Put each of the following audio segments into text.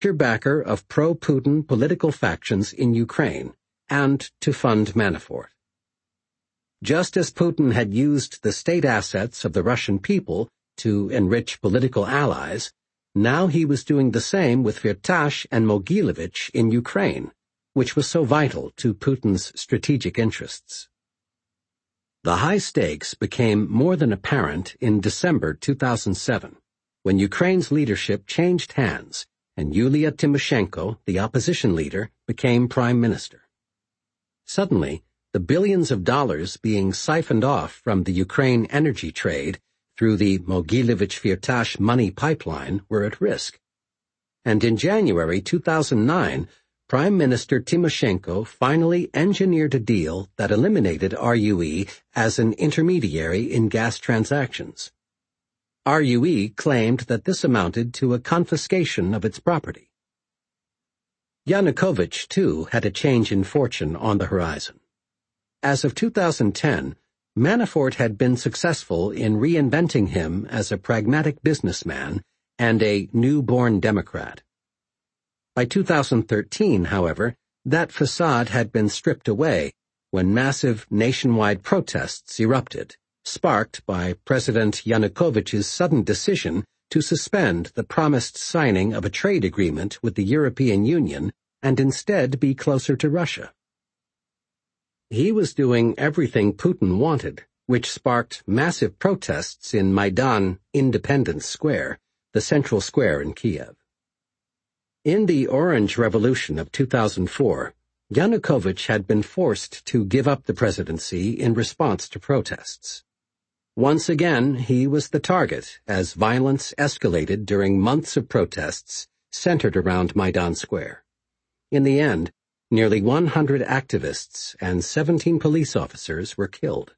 backer of pro-Putin political factions in Ukraine and to fund Manafort. Just as Putin had used the state assets of the Russian people to enrich political allies, now he was doing the same with Firtash and Mogilevich in Ukraine, which was so vital to Putin's strategic interests. The high stakes became more than apparent in December 2007, when Ukraine's leadership changed hands and Yulia Tymoshenko, the opposition leader, became prime minister. Suddenly, the billions of dollars being siphoned off from the Ukraine energy trade through the Mogilevich-Firtash money pipeline were at risk. And in January 2009, Prime Minister Tymoshenko finally engineered a deal that eliminated RUE as an intermediary in gas transactions. RUE claimed that this amounted to a confiscation of its property. Yanukovych, too, had a change in fortune on the horizon. As of 2010, Manafort had been successful in reinventing him as a pragmatic businessman and a newborn Democrat. By 2013, however, that facade had been stripped away when massive nationwide protests erupted, sparked by President Yanukovych's sudden decision to suspend the promised signing of a trade agreement with the European Union and instead be closer to Russia. He was doing everything Putin wanted, which sparked massive protests in Maidan Independence Square, the central square in Kiev. In the Orange Revolution of 2004, Yanukovych had been forced to give up the presidency in response to protests. Once again, he was the target as violence escalated during months of protests centered around Maidan Square. In the end, nearly 100 activists and 17 police officers were killed.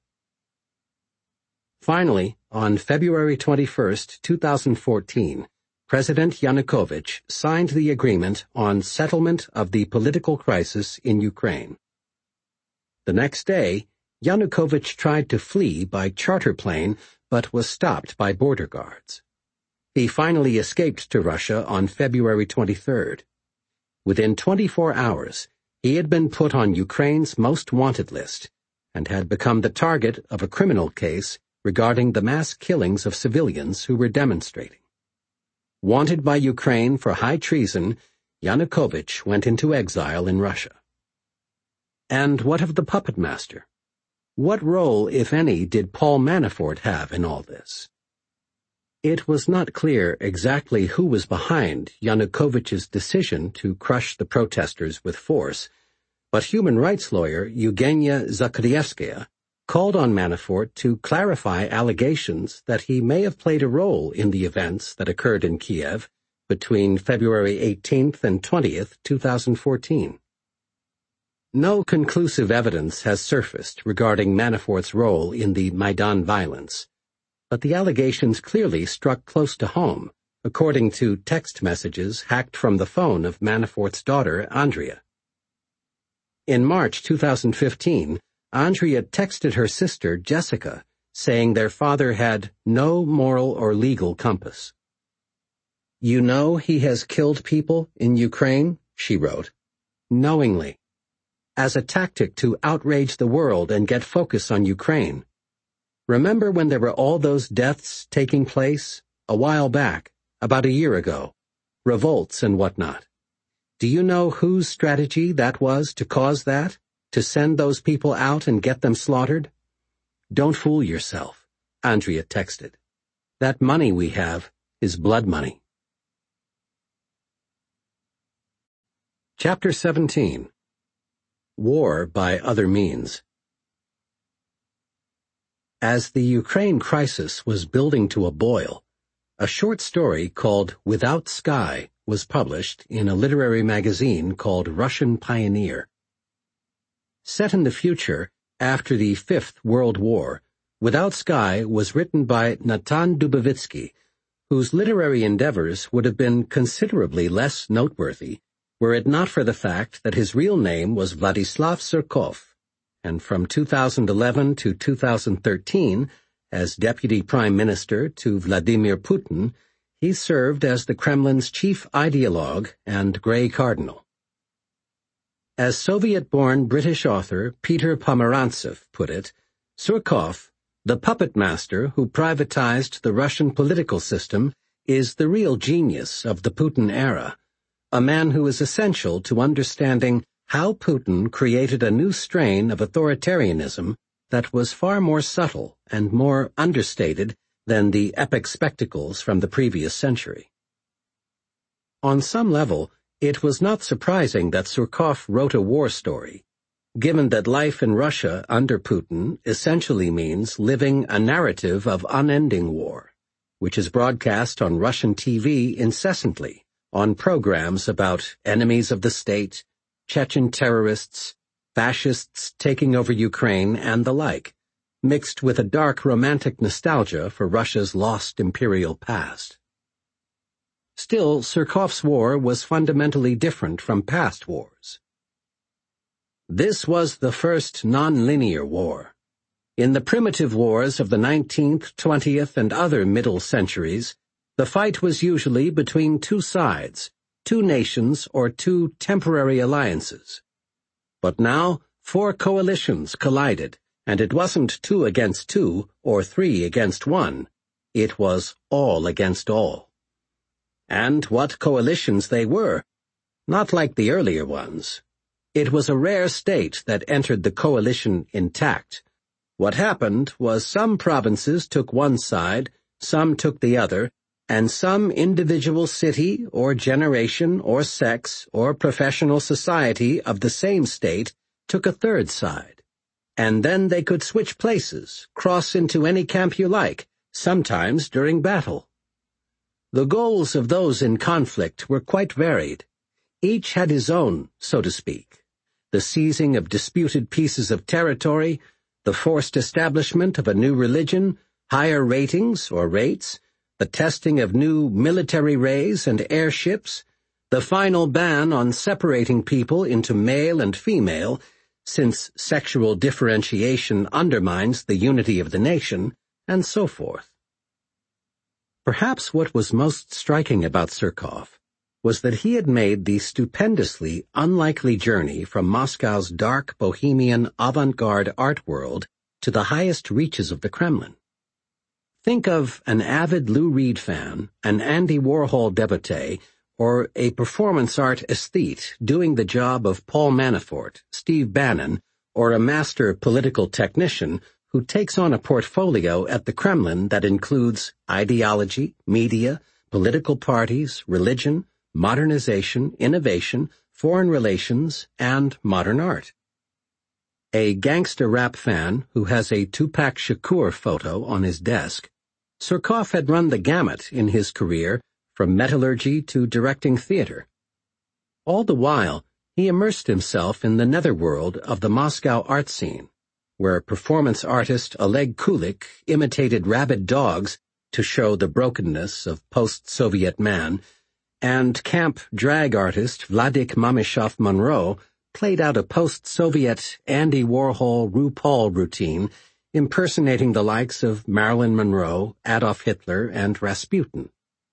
Finally, on February 21, 2014, President Yanukovych signed the agreement on settlement of the political crisis in Ukraine. The next day, Yanukovych tried to flee by charter plane but was stopped by border guards. He finally escaped to Russia on February 23rd. Within 24 hours, he had been put on Ukraine's most wanted list and had become the target of a criminal case regarding the mass killings of civilians who were demonstrating. Wanted by Ukraine for high treason, Yanukovych went into exile in Russia. And what of the puppet master? What role, if any, did Paul Manafort have in all this? It was not clear exactly who was behind Yanukovych's decision to crush the protesters with force, but human rights lawyer Eugenia Zakharevskaya called on Manafort to clarify allegations that he may have played a role in the events that occurred in Kiev between February 18th and 20th, 2014. No conclusive evidence has surfaced regarding Manafort's role in the Maidan violence, but the allegations clearly struck close to home, according to text messages hacked from the phone of Manafort's daughter, Andrea. In March 2015, Andrea texted her sister, Jessica, saying their father had no moral or legal compass. "You know he has killed people in Ukraine," she wrote, "knowingly, as a tactic to outrage the world and get focus on Ukraine. Remember when there were all those deaths taking place? A while back, about a year ago. Revolts and whatnot. Do you know whose strategy that was to cause that? To send those people out and get them slaughtered? Don't fool yourself," Andrea texted. "That money we have is blood money." Chapter 17. War by Other Means. As the Ukraine crisis was building to a boil, a short story called Without Sky was published in a literary magazine called Russian Pioneer. Set in the future, after the Fifth World War, Without Sky was written by Natan Dubovitsky, whose literary endeavors would have been considerably less noteworthy were it not for the fact that his real name was Vladislav Surkov, and from 2011 to 2013, as Deputy Prime Minister to Vladimir Putin, He served as the Kremlin's chief ideologue and Grey Cardinal. As Soviet-born British author Peter Pomerantsev put it, Surkov, the puppet master who privatized the Russian political system, is the real genius of the Putin era, a man who is essential to understanding how Putin created a new strain of authoritarianism that was far more subtle and more understated than the epic spectacles from the previous century. On some level, it was not surprising that Surkov wrote a war story, given that life in Russia under Putin essentially means living a narrative of unending war, which is broadcast on Russian TV incessantly on programs about enemies of the state, Chechen terrorists, fascists taking over Ukraine, and the like, mixed with a dark romantic nostalgia for Russia's lost imperial past. Still, Surkov's war was fundamentally different from past wars. This was the first non-linear war. In the primitive wars of the 19th, 20th, and other middle centuries, the fight was usually between two sides, two nations, or two temporary alliances. But now, 4 coalitions collided, and it wasn't 2 against 2 or 3 against 1. It was all against all. And what coalitions they were! Not like the earlier ones. It was a rare state that entered the coalition intact. What happened was some provinces took one side, some took the other, and some individual city or generation or sex or professional society of the same state took a third side. And then they could switch places, cross into any camp you like, sometimes during battle. The goals of those in conflict were quite varied. Each had his own, so to speak. The seizing of disputed pieces of territory, the forced establishment of a new religion, higher ratings or rates, the testing of new military rays and airships, the final ban on separating people into male and female, since sexual differentiation undermines the unity of the nation, and so forth. Perhaps what was most striking about Surkov was that he had made the stupendously unlikely journey from Moscow's dark bohemian avant-garde art world to the highest reaches of the Kremlin. Think of an avid Lou Reed fan, an Andy Warhol devotee, or a performance art aesthete doing the job of Paul Manafort, Steve Bannon, or a master political technician who takes on a portfolio at the Kremlin that includes ideology, media, political parties, religion, modernization, innovation, foreign relations, and modern art. A gangster rap fan who has a Tupac Shakur photo on his desk, Surkov had run the gamut in his career from metallurgy to directing theater. All the while, he immersed himself in the netherworld of the Moscow art scene, where performance artist Oleg Kulik imitated rabid dogs to show the brokenness of post-Soviet man, and camp drag artist Vladik Mamishov Monroe played out a post-Soviet Andy Warhol RuPaul routine impersonating the likes of Marilyn Monroe, Adolf Hitler, and Rasputin.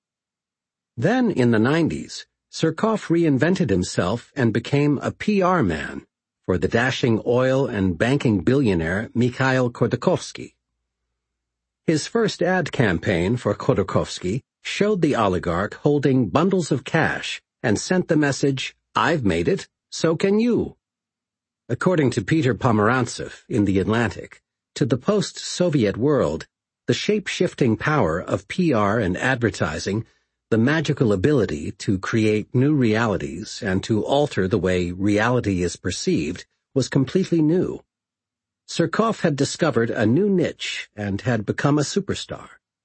Then, in the 90s, Surkov reinvented himself and became a PR man for the dashing oil and banking billionaire Mikhail Khodorkovsky. His first ad campaign for Khodorkovsky showed the oligarch holding bundles of cash and sent the message, "I've made it, so can you." According to Peter Pomerantsev in The Atlantic, to the post-Soviet world, the shape-shifting power of PR and advertising, the magical ability to create new realities and to alter the way reality is perceived, was completely new. Surkov had discovered a new niche and had become a superstar.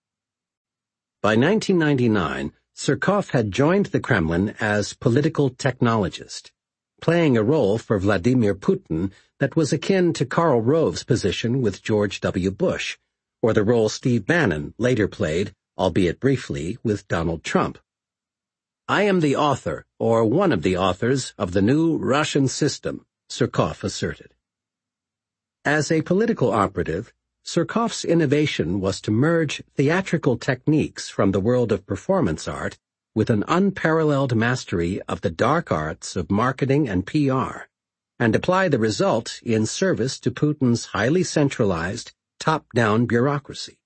By 1999, Surkov had joined the Kremlin as political technologist, playing a role for Vladimir Putin that was akin to Karl Rove's position with George W. Bush, or the role Steve Bannon later played, albeit briefly, with Donald Trump. "I am the author, or one of the authors, of the new Russian system," Surkov asserted. As a political operative, Surkoff's innovation was to merge theatrical techniques from the world of performance art with an unparalleled mastery of the dark arts of marketing and PR, and apply the result in service to Putin's highly centralized, top-down bureaucracy.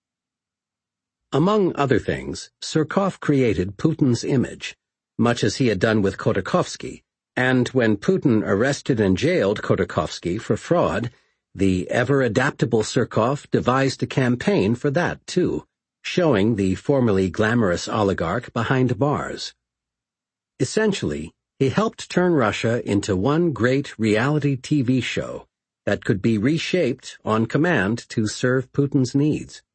Among other things, Surkov created Putin's image, much as he had done with Khodorkovsky, and when Putin arrested and jailed Khodorkovsky for fraud, the ever-adaptable Surkov devised a campaign for that, too, showing the formerly glamorous oligarch behind bars. Essentially, he helped turn Russia into one great reality TV show that could be reshaped on command to serve Putin's needs.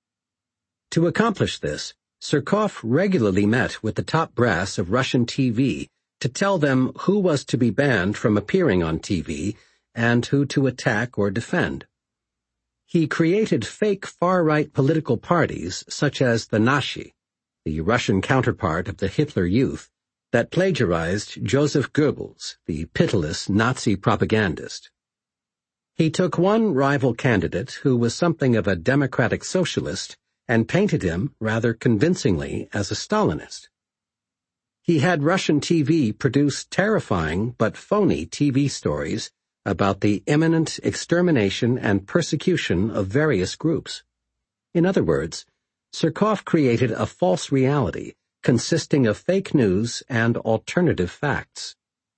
To accomplish this, Surkov regularly met with the top brass of Russian TV to tell them who was to be banned from appearing on TV and who to attack or defend. He created fake far-right political parties such as the Nashi, the Russian counterpart of the Hitler Youth, that plagiarized Joseph Goebbels, the pitiless Nazi propagandist. He took one rival candidate who was something of a democratic socialist and painted him, rather convincingly, as a Stalinist. He had Russian TV produce terrifying but phony TV stories about the imminent extermination and persecution of various groups. In other words, Surkov created a false reality consisting of fake news and alternative facts.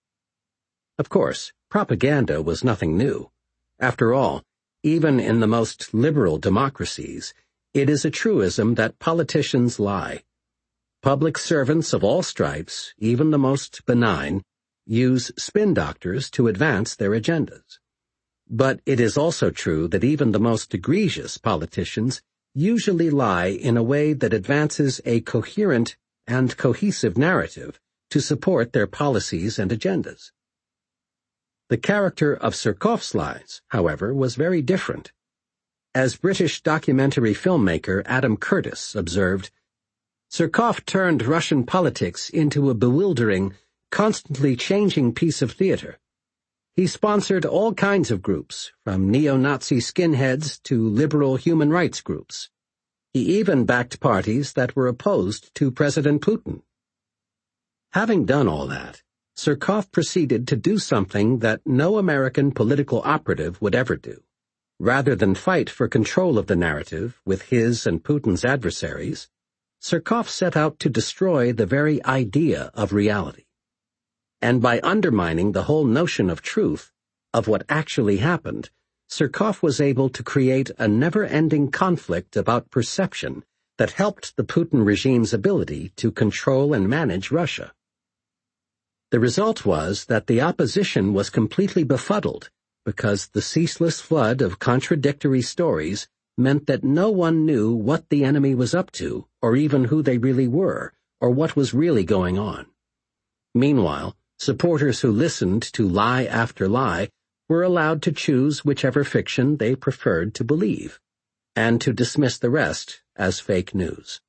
Of course, propaganda was nothing new. After all, even in the most liberal democracies, it is a truism that politicians lie. Public servants of all stripes, even the most benign, use spin doctors to advance their agendas. But it is also true that even the most egregious politicians usually lie in a way that advances a coherent and cohesive narrative to support their policies and agendas. The character of Surkov's lies, however, was very different. As British documentary filmmaker Adam Curtis observed, Surkov turned Russian politics into a bewildering, constantly changing piece of theater. He sponsored all kinds of groups, from neo-Nazi skinheads to liberal human rights groups. He even backed parties that were opposed to President Putin. Having done all that, Surkov proceeded to do something that no American political operative would ever do. Rather than fight for control of the narrative with his and Putin's adversaries, Surkov set out to destroy the very idea of reality. And by undermining the whole notion of truth, of what actually happened, Surkov was able to create a never-ending conflict about perception that helped the Putin regime's ability to control and manage Russia. The result was that the opposition was completely befuddled because the ceaseless flood of contradictory stories meant that no one knew what the enemy was up to, or even who they really were, or what was really going on. Meanwhile, supporters who listened to lie after lie were allowed to choose whichever fiction they preferred to believe, and to dismiss the rest as fake news.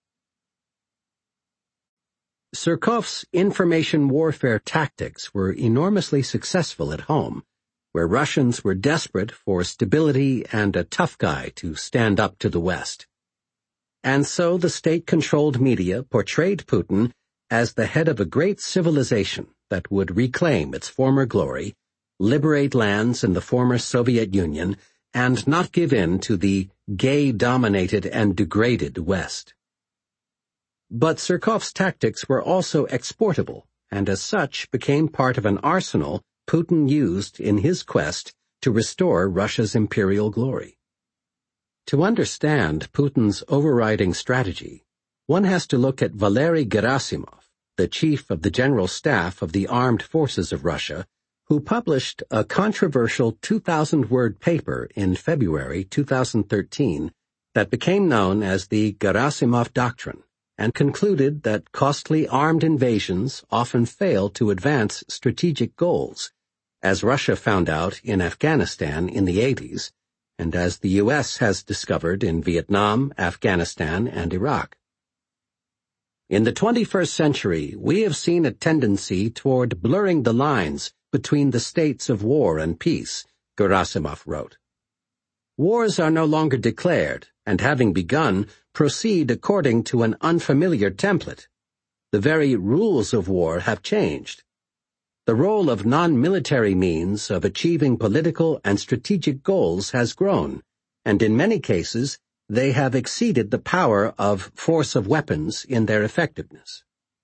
Surkov's information warfare tactics were enormously successful at home, where Russians were desperate for stability and a tough guy to stand up to the West. And so the state-controlled media portrayed Putin as the head of a great civilization that would reclaim its former glory, liberate lands in the former Soviet Union, and not give in to the gay-dominated and degraded West. But Surkov's tactics were also exportable, and as such became part of an arsenal Putin used in his quest to restore Russia's imperial glory. To understand Putin's overriding strategy, one has to look at Valery Gerasimov, the chief of the General Staff of the Armed Forces of Russia, who published a controversial 2,000-word paper in February 2013 that became known as the Gerasimov Doctrine, and concluded that costly armed invasions often fail to advance strategic goals, as Russia found out in Afghanistan in the 80s, and as the U.S. has discovered in Vietnam, Afghanistan, and Iraq. In the 21st century, we have seen a tendency toward blurring the lines between the states of war and peace, Gerasimov wrote. Wars are no longer declared, and having begun, proceed according to an unfamiliar template. The very rules of war have changed. The role of non-military means of achieving political and strategic goals has grown, and in many cases, they have exceeded the power of force of weapons in their effectiveness.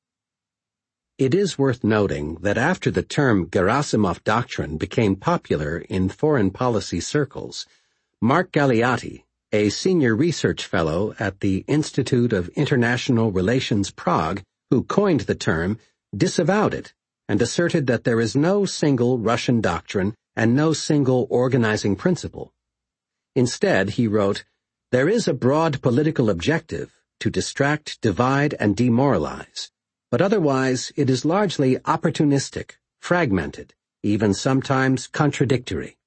It is worth noting that after the term Gerasimov Doctrine became popular in foreign policy circles, Mark Galeotti, a senior research fellow at the Institute of International Relations Prague, who coined the term, disavowed it and asserted that there is no single Russian doctrine and no single organizing principle. Instead, he wrote, "There is a broad political objective to distract, divide, and demoralize, but otherwise it is largely opportunistic, fragmented, even sometimes contradictory."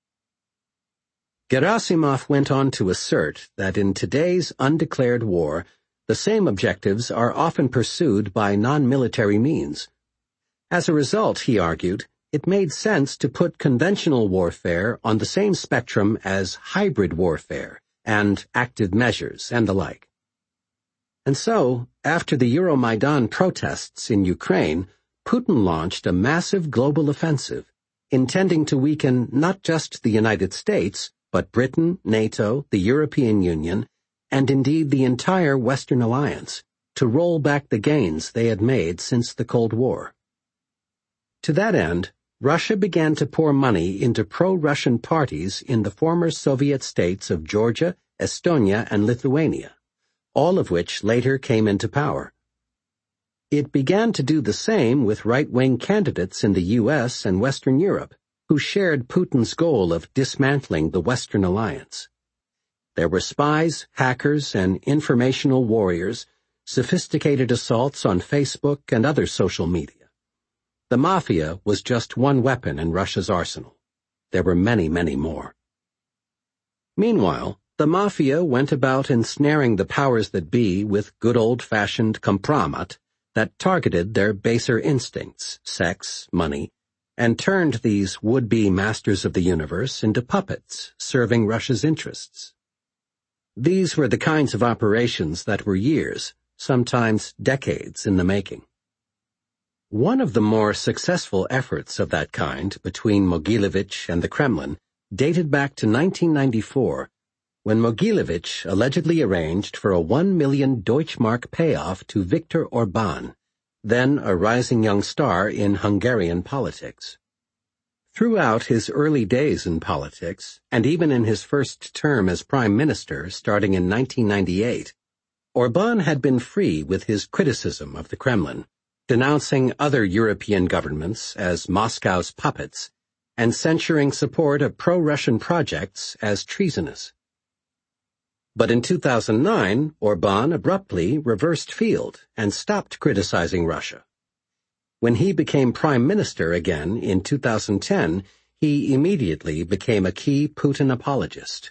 Gerasimov went on to assert that in today's undeclared war, the same objectives are often pursued by non-military means. As a result, he argued, it made sense to put conventional warfare on the same spectrum as hybrid warfare and active measures and the like. And so, after the Euromaidan protests in Ukraine, Putin launched a massive global offensive, intending to weaken not just the United States, but Britain, NATO, the European Union, and indeed the entire Western alliance, to roll back the gains they had made since the Cold War. To that end, Russia began to pour money into pro-Russian parties in the former Soviet states of Georgia, Estonia, and Lithuania, all of which later came into power. It began to do the same with right-wing candidates in the U.S. and Western Europe, who shared Putin's goal of dismantling the Western alliance. There were spies, hackers, and informational warriors, sophisticated assaults on Facebook and other social media. The mafia was just one weapon in Russia's arsenal. There were many, many more. Meanwhile, the mafia went about ensnaring the powers that be with good old-fashioned kompromat that targeted their baser instincts, sex, money, and turned these would-be masters of the universe into puppets serving Russia's interests. These were the kinds of operations that were years, sometimes decades, in the making. One of the more successful efforts of that kind between Mogilevich and the Kremlin dated back to 1994, when Mogilevich allegedly arranged for a 1 million Deutschmark payoff to Viktor Orbán, then a rising young star in Hungarian politics. Throughout his early days in politics, and even in his first term as prime minister starting in 1998, Orbán had been free with his criticism of the Kremlin, denouncing other European governments as Moscow's puppets, and censuring support of pro-Russian projects as treasonous. But in 2009, Orbán abruptly reversed field and stopped criticizing Russia. When he became prime minister again in 2010, he immediately became a key Putin apologist.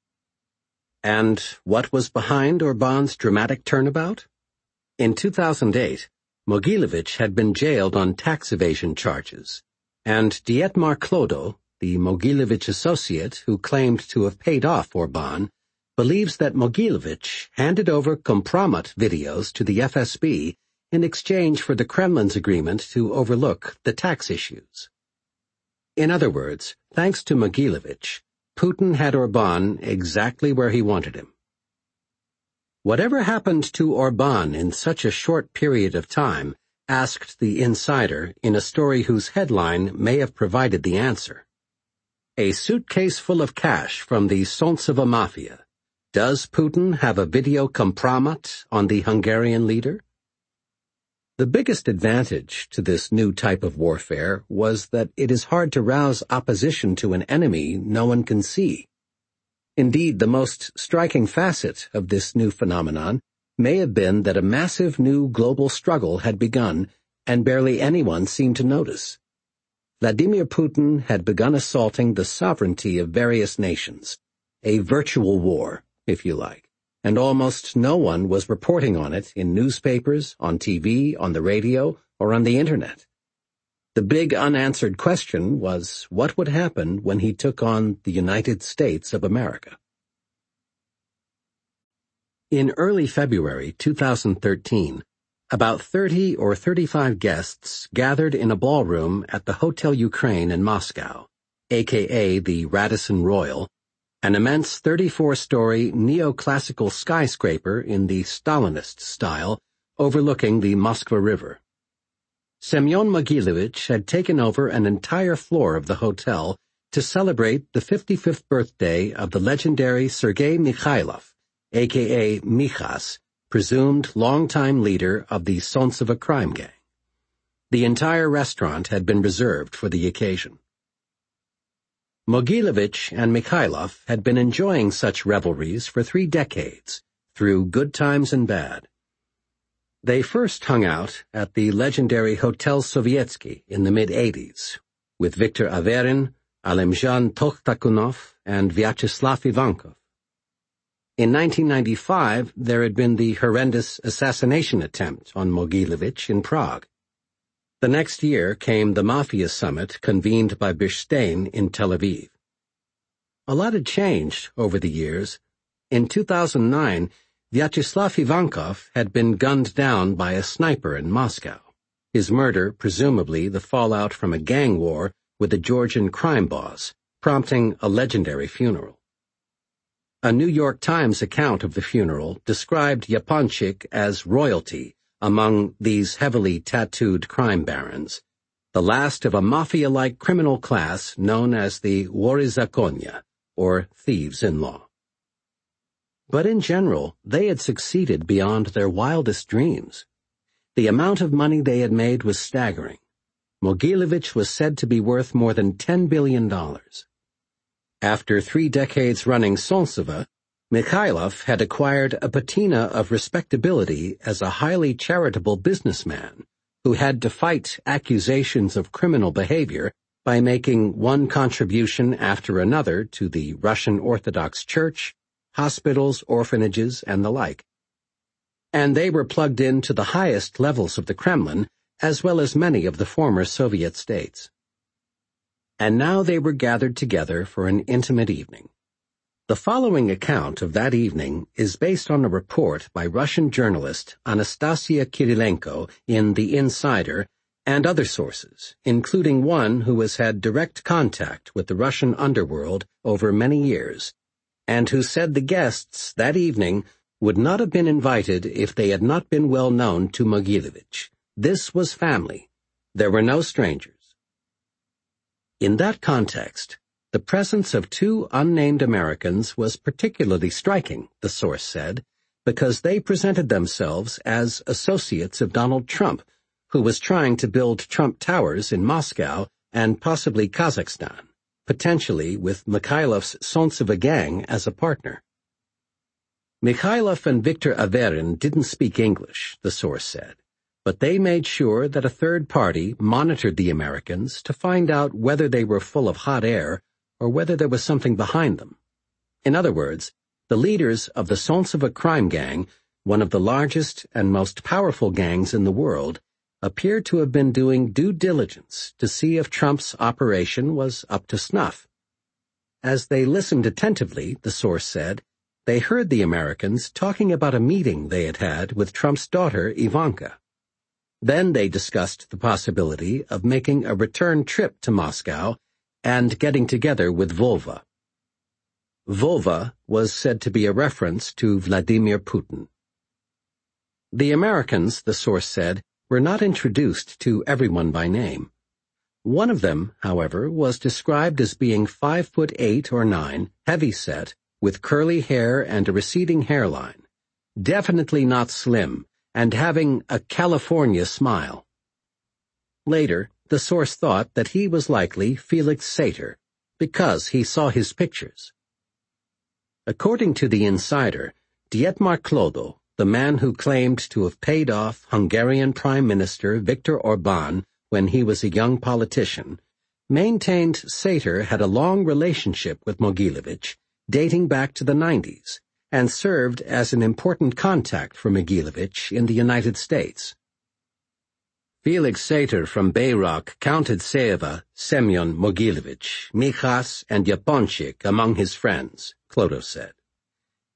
And what was behind Orbán's dramatic turnabout? In 2008, Mogilevich had been jailed on tax evasion charges, and Dietmar Klodo, the Mogilevich associate who claimed to have paid off Orbán, believes that Mogilevich handed over kompromat videos to the FSB in exchange for the Kremlin's agreement to overlook the tax issues. In other words, thanks to Mogilevich, Putin had Orbán exactly where he wanted him. Whatever happened to Orbán in such a short period of time, asked the Insider in a story whose headline may have provided the answer. A suitcase full of cash from the Solntsevo Mafia. Does Putin have a video kompromat on the Hungarian leader? The biggest advantage to this new type of warfare was that it is hard to rouse opposition to an enemy no one can see. Indeed, the most striking facet of this new phenomenon may have been that a massive new global struggle had begun and barely anyone seemed to notice. Vladimir Putin had begun assaulting the sovereignty of various nations, a virtual war, if you like, and almost no one was reporting on it in newspapers, on TV, on the radio, or on the Internet. The big unanswered question was what would happen when he took on the United States of America. In early February 2013, about 30 or 35 guests gathered in a ballroom at the Hotel Ukraine in Moscow, aka the Radisson Royal, an immense 34-story neoclassical skyscraper in the Stalinist style overlooking the Moskva River. Semyon Mogilevich had taken over an entire floor of the hotel to celebrate the 55th birthday of the legendary Sergei Mikhailov, aka Mikhas, presumed longtime leader of the Solntsevo crime gang. The entire restaurant had been reserved for the occasion. Mogilevich and Mikhailov had been enjoying such revelries for 3 decades, through good times and bad. They first hung out at the legendary Hotel Sovietsky in the mid-'80s, with Viktor Averyn, Alemjan Tokhtakunov, and Vyacheslav Ivankov. In 1995, there had been the horrendous assassination attempt on Mogilevich in Prague. The next year came the Mafia Summit convened by Bechstein in Tel Aviv. A lot had changed over the years. In 2009, Vyacheslav Ivankov had been gunned down by a sniper in Moscow, his murder presumably the fallout from a gang war with a Georgian crime boss, prompting a legendary funeral. A New York Times account of the funeral described Yaponchik as royalty among these heavily tattooed crime barons, the last of a mafia-like criminal class known as the Worizakonia, or thieves-in-law. But in general, they had succeeded beyond their wildest dreams. The amount of money they had made was staggering. Mogilevich was said to be worth more than $10 billion. After 3 decades running Solntsevo, Mikhailov had acquired a patina of respectability as a highly charitable businessman who had to fight accusations of criminal behavior by making one contribution after another to the Russian Orthodox Church, hospitals, orphanages, and the like. And they were plugged into the highest levels of the Kremlin, as well as many of the former Soviet states. And now they were gathered together for an intimate evening. The following account of that evening is based on a report by Russian journalist Anastasia Kirilenko in The Insider and other sources, including one who has had direct contact with the Russian underworld over many years, and who said the guests that evening would not have been invited if they had not been well known to Mogilevich. This was family. There were no strangers. In that context, the presence of 2 unnamed Americans was particularly striking, the source said, because they presented themselves as associates of Donald Trump, who was trying to build Trump Towers in Moscow and possibly Kazakhstan, potentially with Mikhailov's Solntsevo gang as a partner. Mikhailov and Viktor Averyn didn't speak English, the source said, but they made sure that a third party monitored the Americans to find out whether they were full of hot air or whether there was something behind them. In other words, the leaders of the Solntsevo crime gang, one of the largest and most powerful gangs in the world, appeared to have been doing due diligence to see if Trump's operation was up to snuff. As they listened attentively, the source said, they heard the Americans talking about a meeting they had had with Trump's daughter, Ivanka. Then they discussed the possibility of making a return trip to Moscow and getting together with Volva. Volva was said to be a reference to Vladimir Putin. The Americans, the source said, were not introduced to everyone by name. One of them, however, was described as being 5'8" or 9", heavy-set, with curly hair and a receding hairline, definitely not slim, and having a California smile. Later, the source thought that he was likely Felix Sater, because he saw his pictures. According to The Insider, Dietmar Clodo, the man who claimed to have paid off Hungarian Prime Minister Viktor Orbán when he was a young politician, maintained Sater had a long relationship with Mogilevich, dating back to the 90s, and served as an important contact for Mogilevich in the United States. Felix Sater from Bayrock counted Seva, Semyon Mogilevich, Mikhas, and Yaponchik among his friends, Clodo said.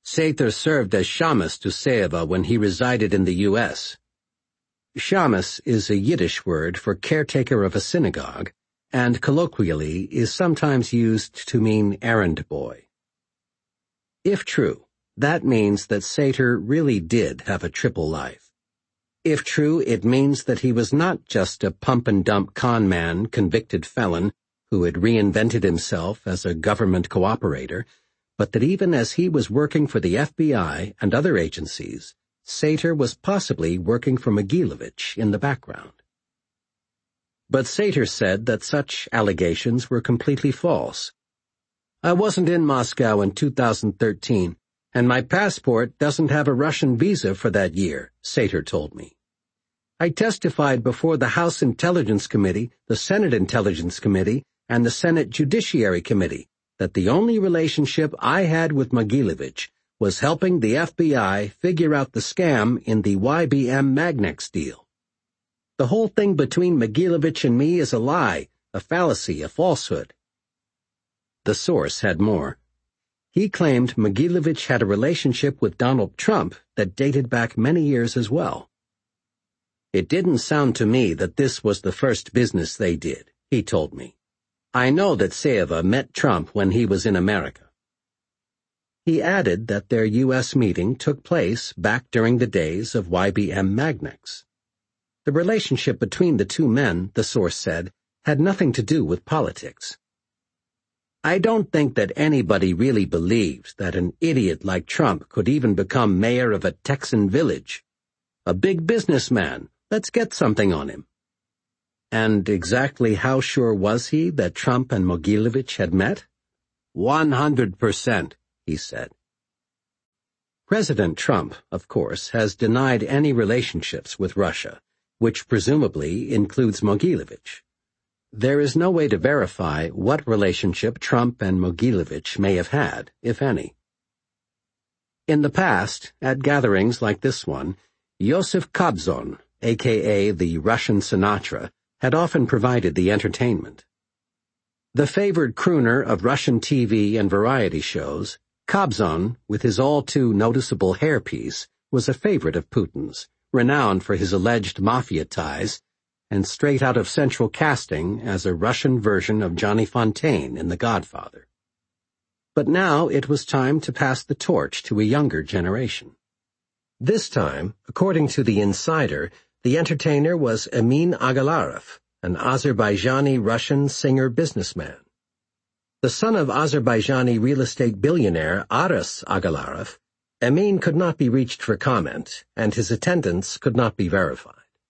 Sater served as shamus to Seeva when he resided in the U.S. Shamus is a Yiddish word for caretaker of a synagogue, and colloquially is sometimes used to mean errand boy. If true, that means that Sater really did have a triple life. If true, it means that he was not just a pump-and-dump con man, convicted felon, who had reinvented himself as a government cooperator, but that even as he was working for the FBI and other agencies, Sater was possibly working for Mogilevich in the background. But Sater said that such allegations were completely false. "I wasn't in Moscow in 2013, and my passport doesn't have a Russian visa for that year," Sater told me. "I testified before the House Intelligence Committee, the Senate Intelligence Committee, and the Senate Judiciary Committee that the only relationship I had with Mogilevich was helping the FBI figure out the scam in the YBM Magnex deal. The whole thing between Mogilevich and me is a lie, a fallacy, a falsehood." The source had more. He claimed Mogilevich had a relationship with Donald Trump that dated back many years as well. "It didn't sound to me that this was the first business they did," he told me. "I know that Seeva met Trump when he was in America." He added that their U.S. meeting took place back during the days of YBM Magnex. The relationship between the two men, the source said, had nothing to do with politics. "I don't think that anybody really believed that an idiot like Trump could even become mayor of a Texan village. A big businessman, let's get something on him." And exactly how sure was he that Trump and Mogilevich had met? 100%, he said. President Trump, of course, has denied any relationships with Russia, which presumably includes Mogilevich. There is no way to verify what relationship Trump and Mogilevich may have had, if any. In the past, at gatherings like this one, Yosef Kobzon, a.k.a. the Russian Sinatra, had often provided the entertainment. The favored crooner of Russian TV and variety shows, Kobzon, with his all-too-noticeable hairpiece, was a favorite of Putin's, renowned for his alleged mafia ties, and straight out of central casting as a Russian version of Johnny Fontaine in The Godfather. But now it was time to pass the torch to a younger generation. This time, according to The Insider, the entertainer was Emin Agalarov, an Azerbaijani-Russian singer-businessman. The son of Azerbaijani real estate billionaire Aras Agalarov, Emin could not be reached for comment, and his attendance could not be verified.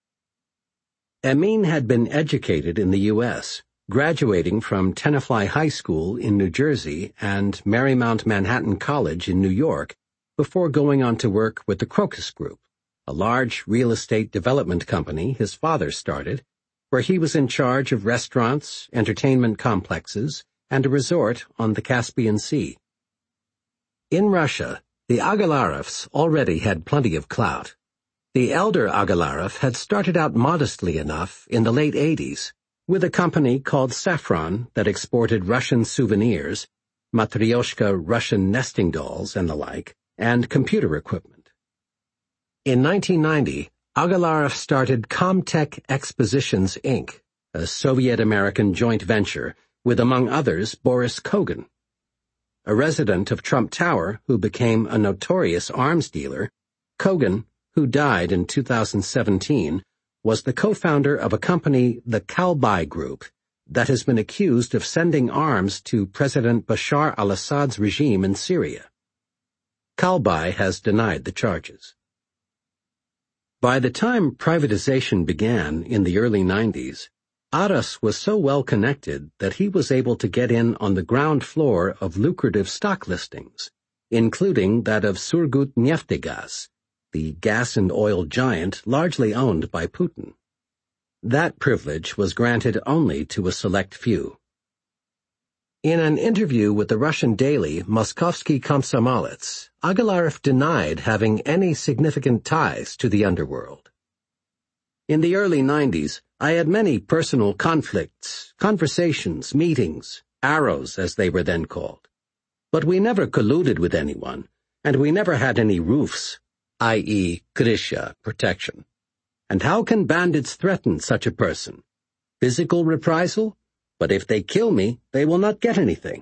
Emin had been educated in the U.S., graduating from Tenafly High School in New Jersey and Marymount Manhattan College in New York before going on to work with the Crocus Group, a large real estate development company his father started, where he was in charge of restaurants, entertainment complexes, and a resort on the Caspian Sea. In Russia, the Agalarovs already had plenty of clout. The elder Agalarov had started out modestly enough in the late 80s, with a company called Saffron that exported Russian souvenirs, Matryoshka Russian nesting dolls and the like, and computer equipment. In 1990, Agalarov started Comtech Expositions, Inc., a Soviet-American joint venture with, among others, Boris Kogan. A resident of Trump Tower who became a notorious arms dealer, Kogan, who died in 2017, was the co-founder of a company, the Kalbai Group, that has been accused of sending arms to President Bashar al-Assad's regime in Syria. Kalbai has denied the charges. By the time privatization began in the early 90s, Aras was so well connected that he was able to get in on the ground floor of lucrative stock listings, including that of Surgutneftegas, the gas and oil giant largely owned by Putin. That privilege was granted only to a select few. In an interview with the Russian daily Moskovsky Komsomolets, Agalarov denied having any significant ties to the underworld. In the early 90s, I had many personal conflicts, conversations, meetings, arrows as they were then called. But we never colluded with anyone, And we never had any roofs, i.e. Grisha protection. And how can bandits threaten such a person? Physical reprisal? But if they kill me, they will not get anything.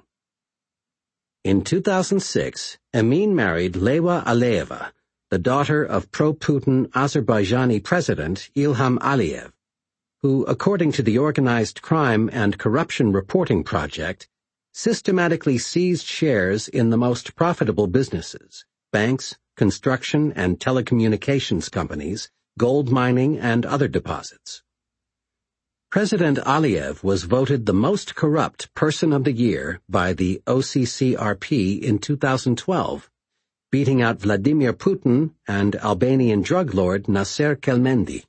In 2006, Emin married Leyla Aliyeva, the daughter of pro-Putin Azerbaijani President Ilham Aliyev, who, according to the Organized Crime and Corruption Reporting Project, systematically seized shares in the most profitable businesses, banks, construction and telecommunications companies, gold mining, and other deposits. President Aliyev was voted the most corrupt person of the year by the OCCRP in 2012, beating out Vladimir Putin and Albanian drug lord Nasser Kelmendi.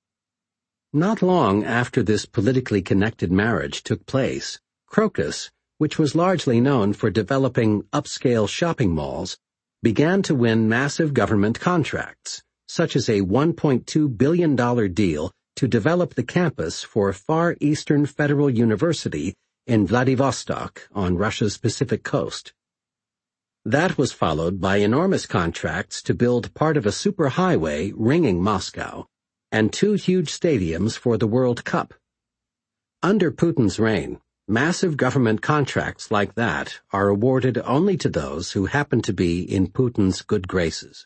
Not long after this politically connected marriage took place, Crocus, which was largely known for developing upscale shopping malls, began to win massive government contracts, such as a $1.2 billion deal to develop the campus for Far Eastern Federal University in Vladivostok on Russia's Pacific coast. That was followed by enormous contracts to build part of a superhighway ringing Moscow and 2 huge stadiums for the World Cup. Under Putin's reign, massive government contracts like that are awarded only to those who happen to be in Putin's good graces.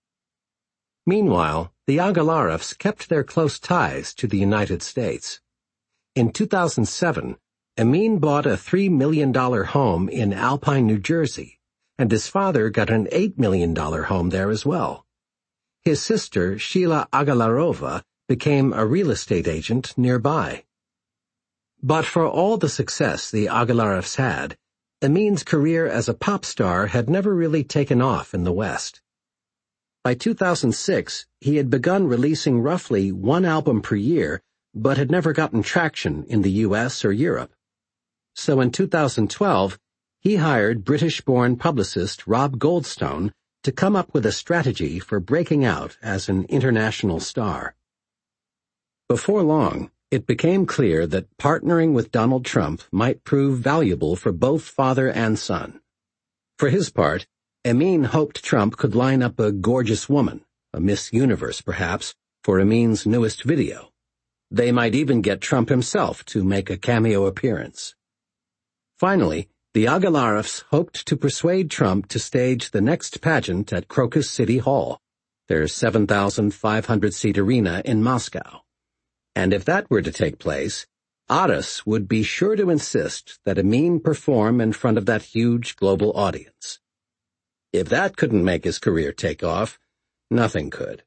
Meanwhile, the Agalarovs kept their close ties to the United States. In 2007, Emin bought a $3 million home in Alpine, New Jersey, and his father got an $8 million home there as well. His sister, Sheila Agalarova, became a real estate agent nearby. But for all the success the Agalarovs had, Emin's career as a pop star had never really taken off in the West. By 2006, he had begun releasing roughly 1 album per year, but had never gotten traction in the US or Europe. So in 2012, he hired British-born publicist Rob Goldstone to come up with a strategy for breaking out as an international star. Before long, it became clear that partnering with Donald Trump might prove valuable for both father and son. For his part, Emin hoped Trump could line up a gorgeous woman, a Miss Universe perhaps, for Emin's newest video. They might even get Trump himself to make a cameo appearance. Finally, the Agalarovs hoped to persuade Trump to stage the next pageant at Crocus City Hall, their 7,500-seat arena in Moscow. And if that were to take place, Aras would be sure to insist that Emin perform in front of that huge global audience. If that couldn't make his career take off, nothing could.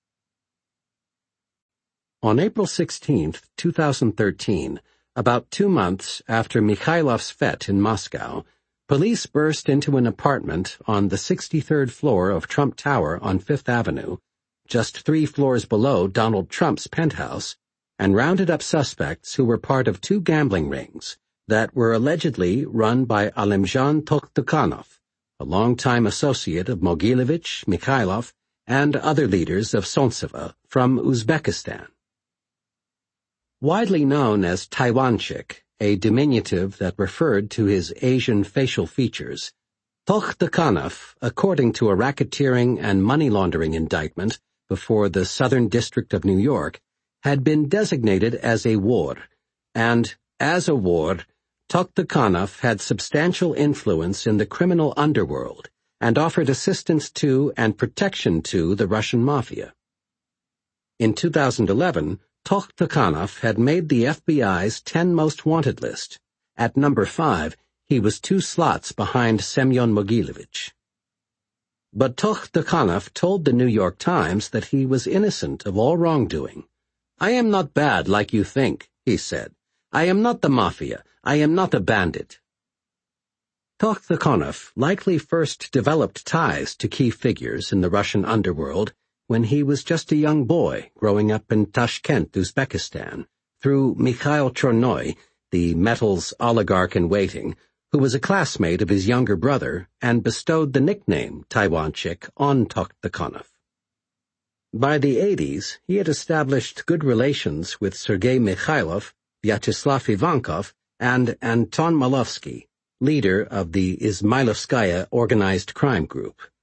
On April 16, 2013, about 2 months after Mikhailov's fete in Moscow, police burst into an apartment on the 63rd floor of Trump Tower on Fifth Avenue, just 3 floors below Donald Trump's penthouse, and rounded up suspects who were part of 2 gambling rings that were allegedly run by Alimjan Tokhtakhanov, a longtime associate of Mogilevich, Mikhailov, and other leaders of Solntsevo from Uzbekistan. Widely known as Taiwanchik, a diminutive that referred to his Asian facial features, Tokhtakhanov, according to a racketeering and money laundering indictment before the Southern District of New York, had been designated as a wor, and, as a wor, Tokhtakhanov had substantial influence in the criminal underworld and offered assistance to and protection to the Russian mafia. In 2011, Tokhtakhanov had made the FBI's 10 most wanted list. At number 5, he was 2 slots behind Semyon Mogilevich. But Tokhtakhanov told the New York Times that he was innocent of all wrongdoing. "I am not bad like you think," he said. "I am not the mafia. I am not a bandit." Tokhtakhanov likely first developed ties to key figures in the Russian underworld when he was just a young boy growing up in Tashkent, Uzbekistan, through Mikhail Chornoy, the metals oligarch-in-waiting, who was a classmate of his younger brother and bestowed the nickname Taiwanchik on Tokhtakhanov. By the 80s, he had established good relations with Sergei Mikhailov, Vyacheslav Ivankov, and Anton Malovsky, leader of the Izmailovskaya organized crime group,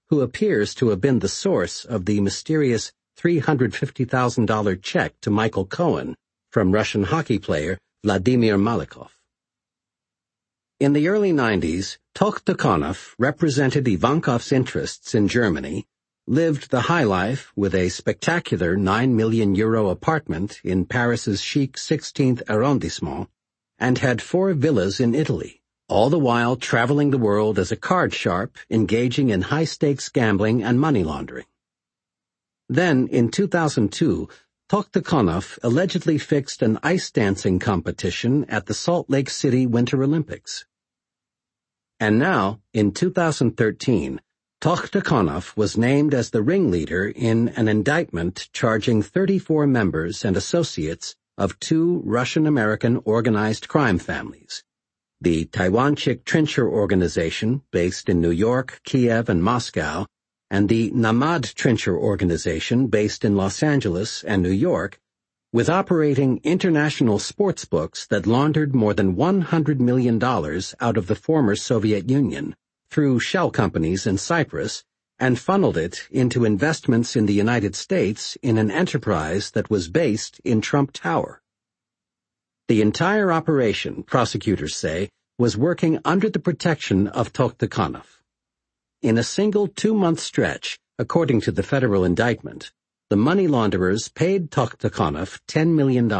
who appears to have been the source of the mysterious $350,000 check to Michael Cohen from Russian hockey player Vladimir Malikov. In the early 90s, Tokhtakonov represented Ivankov's interests in Germany, lived the high life with a spectacular €9 million apartment in Paris's chic 16th arrondissement, and had 4 villas in Italy, all the while traveling the world as a card sharp engaging in high-stakes gambling and money laundering. Then, in 2002, Tokhtakonov allegedly fixed an ice dancing competition at the Salt Lake City Winter Olympics. And now, in 2013, Tokhtakonov was named as the ringleader in an indictment charging 34 members and associates of 2 Russian-American organized crime families, the Taiwanchik Trincher Organization, based in New York, Kiev, and Moscow, and the Namad Trincher Organization, based in Los Angeles and New York, with operating international sports books that laundered more than $100 million out of the former Soviet Union through shell companies in Cyprus and funneled it into investments in the United States in an enterprise that was based in Trump Tower. The entire operation, prosecutors say, was working under the protection of Tokhtakonov. In a single 2-month stretch, according to the federal indictment, the money launderers paid Tokhtakonov $10 million.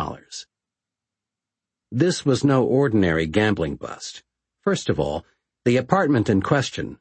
This was no ordinary gambling bust. First of all, the apartment in question,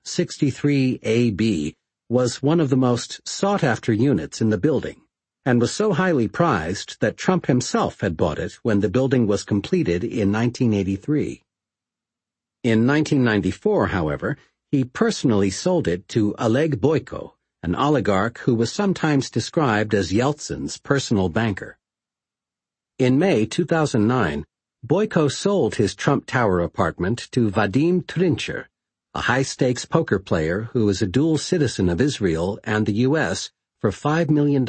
63AB, was one of the most sought-after units in the building, and was so highly prized that Trump himself had bought it when the building was completed in 1983. In 1994, however, he personally sold it to Oleg Boyko, an oligarch who was sometimes described as Yeltsin's personal banker. In May 2009, Boyko sold his Trump Tower apartment to Vadim Trincher, a high-stakes poker player who is a dual citizen of Israel and the U.S., for $5 million.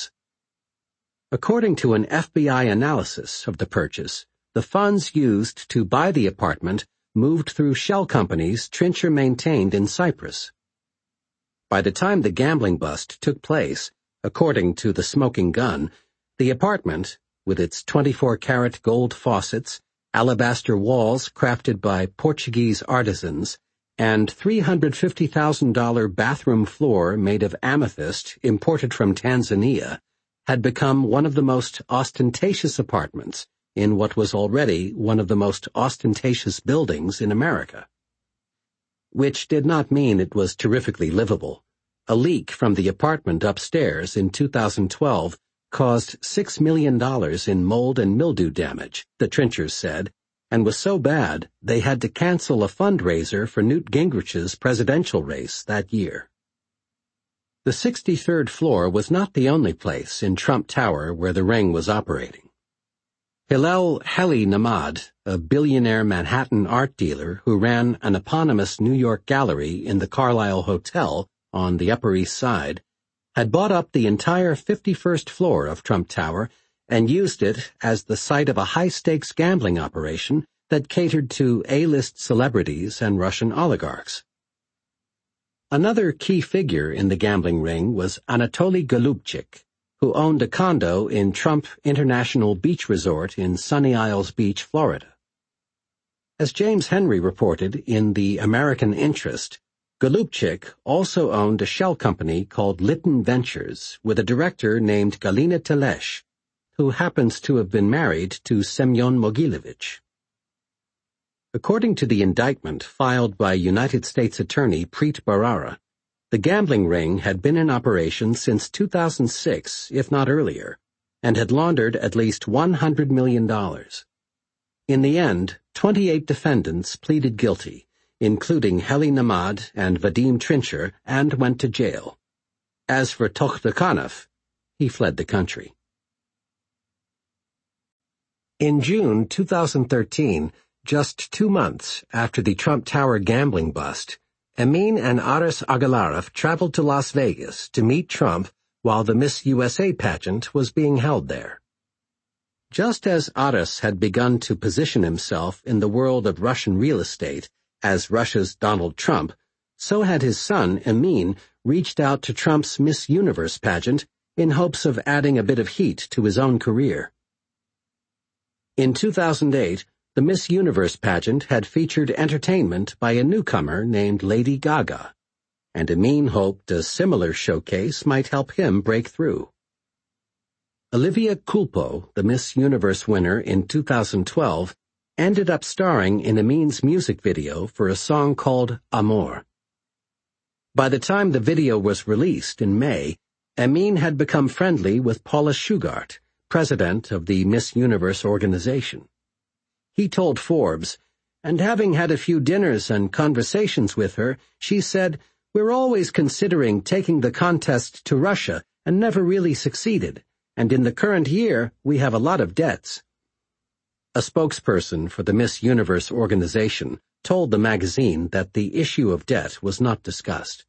According to an FBI analysis of the purchase, the funds used to buy the apartment moved through shell companies Trincher maintained in Cyprus. By the time the gambling bust took place, according to the Smoking Gun, the apartment, with its 24-karat gold faucets, alabaster walls crafted by Portuguese artisans, and $350,000 bathroom floor made of amethyst imported from Tanzania, had become one of the most ostentatious apartments in what was already one of the most ostentatious buildings in America. Which did not mean it was terrifically livable. A leak from the apartment upstairs in 2012 caused $6 million in mold and mildew damage, the Trinchers said, and was so bad they had to cancel a fundraiser for Newt Gingrich's presidential race that year. The 63rd floor was not the only place in Trump Tower where the ring was operating. Hillel Heli Namad, a billionaire Manhattan art dealer who ran an eponymous New York gallery in the Carlyle Hotel on the Upper East Side, had bought up the entire 51st floor of Trump Tower and used it as the site of a high-stakes gambling operation that catered to A-list celebrities and Russian oligarchs. Another key figure in the gambling ring was Anatoly Golubchik, who owned a condo in Trump International Beach Resort in Sunny Isles Beach, Florida. As James Henry reported in The American Interest, Golubchik also owned a shell company called Litton Ventures with a director named Galina Telesh, who happens to have been married to Semyon Mogilevich. According to the indictment filed by United States Attorney Preet Bharara, the gambling ring had been in operation since 2006, if not earlier, and had laundered at least $100 million. In the end, 28 defendants pleaded guilty, including Heli Namad and Vadim Trincher, and went to jail. As for Tokhtakonov, he fled the country. In June 2013, just 2 months after the Trump Tower gambling bust, Amin and Aras Agalarov traveled to Las Vegas to meet Trump while the Miss USA pageant was being held there. Just as Aras had begun to position himself in the world of Russian real estate as Russia's Donald Trump, so had his son, Amin, reached out to Trump's Miss Universe pageant in hopes of adding a bit of heat to his own career. In 2008, the Miss Universe pageant had featured entertainment by a newcomer named Lady Gaga, and Amin hoped a similar showcase might help him break through. Olivia Culpo, the Miss Universe winner in 2012, ended up starring in Amin's music video for a song called Amor. By the time the video was released in May, Amin had become friendly with Paula Shugart, president of the Miss Universe organization. He told Forbes, "And having had a few dinners and conversations with her, she said, 'We're always considering taking the contest to Russia and never really succeeded, and in the current year we have a lot of debts.'" A spokesperson for the Miss Universe organization told the magazine that the issue of debt was not discussed.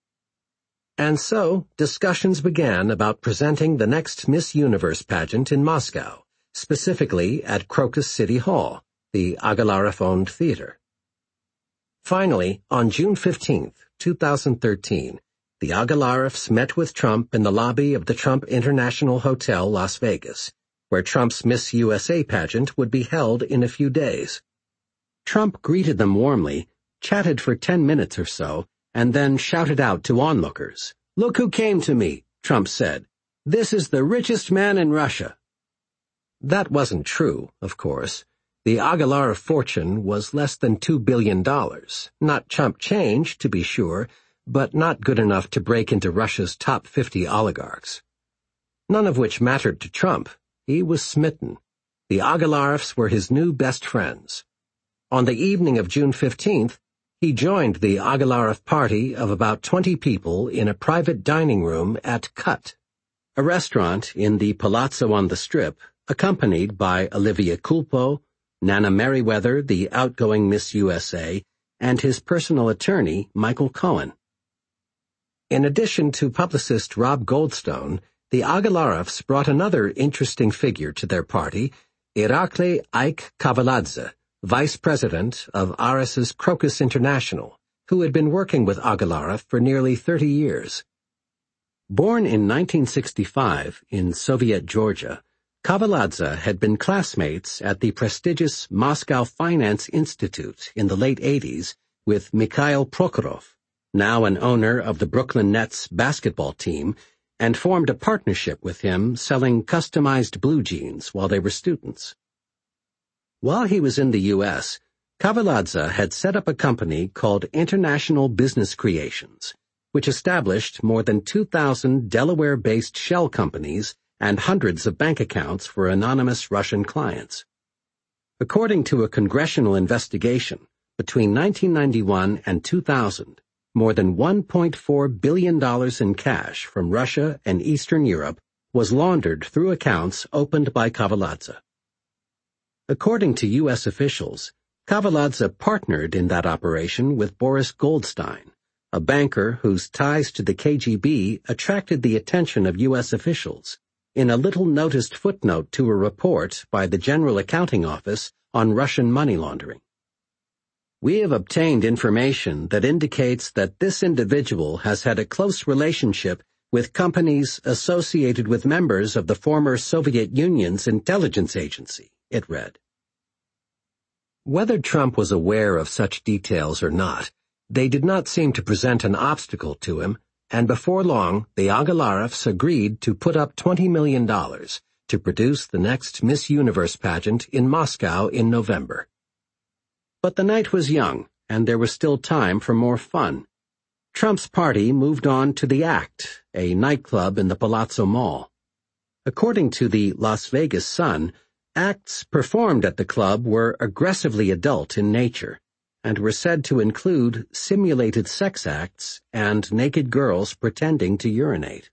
And so, discussions began about presenting the next Miss Universe pageant in Moscow, specifically at Crocus City Hall, the Agalarov-owned theater. Finally, on June 15, 2013, the Agalarovs met with Trump in the lobby of the Trump International Hotel, Las Vegas, where Trump's Miss USA pageant would be held in a few days. Trump greeted them warmly, chatted for 10 minutes or so, and then shouted out to onlookers, "Look who came to me," Trump said. "This is the richest man in Russia." That wasn't true, of course. The Agalarov fortune was less than $2 billion, not chump change, to be sure, but not good enough to break into Russia's top 50 oligarchs. None of which mattered to Trump. He was smitten. The Agalarovs were his new best friends. On the evening of June 15th, he joined the Agalarov party of about 20 people in a private dining room at Cut, a restaurant in the Palazzo on the Strip, accompanied by Olivia Culpo, Nana Merriweather, the outgoing Miss USA, and his personal attorney, Michael Cohen. In addition to publicist Rob Goldstone, the Agalarovs brought another interesting figure to their party, Irakli Ike Kavaladze, vice president of Aris's Crocus International, who had been working with Agalarov for nearly 30 years. Born in 1965 in Soviet Georgia, Kavaladze had been classmates at the prestigious Moscow Finance Institute in the late 80s with Mikhail Prokhorov, now an owner of the Brooklyn Nets basketball team, and formed a partnership with him selling customized blue jeans while they were students. While he was in the U.S., Kavaladze had set up a company called International Business Creations, which established more than 2,000 Delaware-based shell companies and hundreds of bank accounts for anonymous Russian clients. According to a congressional investigation, between 1991 and 2000, more than $1.4 billion in cash from Russia and Eastern Europe was laundered through accounts opened by Kavaladze. According to U.S. officials, Kavaladze partnered in that operation with Boris Goldstein, a banker whose ties to the KGB attracted the attention of U.S. officials, in a little-noticed footnote to a report by the General Accounting Office on Russian money laundering. "We have obtained information that indicates that this individual has had a close relationship with companies associated with members of the former Soviet Union's intelligence agency," it read. Whether Trump was aware of such details or not, they did not seem to present an obstacle to him, and before long the Agalarovs agreed to put up $20 million to produce the next Miss Universe pageant in Moscow in November. But the night was young, and there was still time for more fun. Trump's party moved on to the Act, a nightclub in the Palazzo Mall. According to the Las Vegas Sun, acts performed at the club were aggressively adult in nature, and were said to include simulated sex acts and naked girls pretending to urinate.